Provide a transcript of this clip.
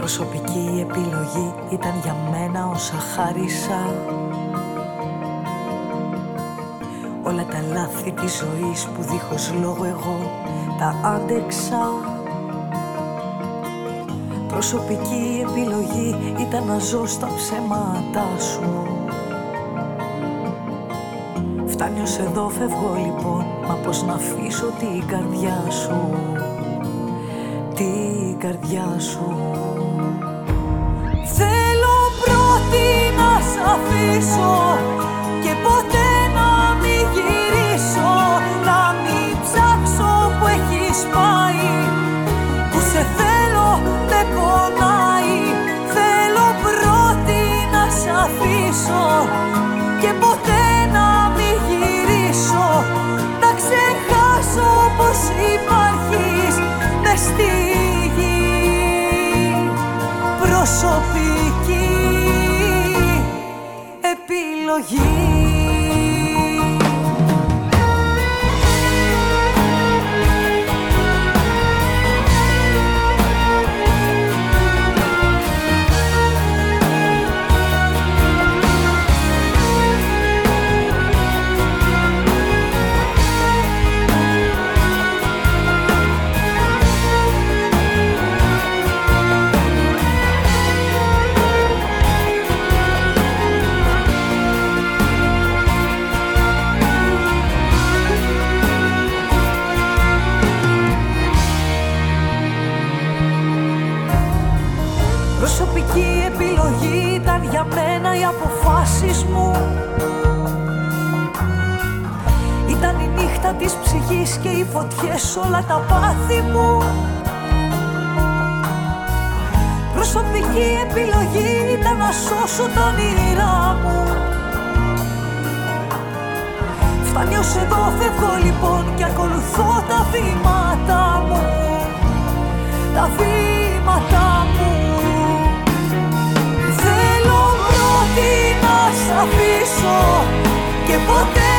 Προσωπική επιλογή ήταν για μένα όσα χάρισα. Όλα τα λάθη της ζωής που δίχως λόγο εγώ τα άντεξα. Προσωπική επιλογή ήταν να ζω στα ψέματά σου. Φτάνει ως εδώ, φεύγω λοιπόν, μα πώς να αφήσω την καρδιά σου, την καρδιά σου. Θέλω πρώτη να σ' αφήσω και ποτέ να μην γυρίσω, να μην ψάξω που έχεις πάει, που σε θέλω δεν πονάει. Θέλω πρώτη να σ' αφήσω και ποτέ να μην γυρίσω, να ξεχάσω πως υπάρχεις μες στη γη. Προσωπική επιλογή. Προσωπική επιλογή ήταν για μένα οι αποφάσεις μου. Ήταν η νύχτα της ψυχής και οι φωτιές όλα τα πάθη μου. Προσωπική επιλογή ήταν να σώσω τα όνειρά μου. Φτάνει ως εδώ, φεύγω λοιπόν και ακολουθώ τα βήματα μου, τα βήματα μου. Θέλω πρώτη να σ' αφήσω και ποτέ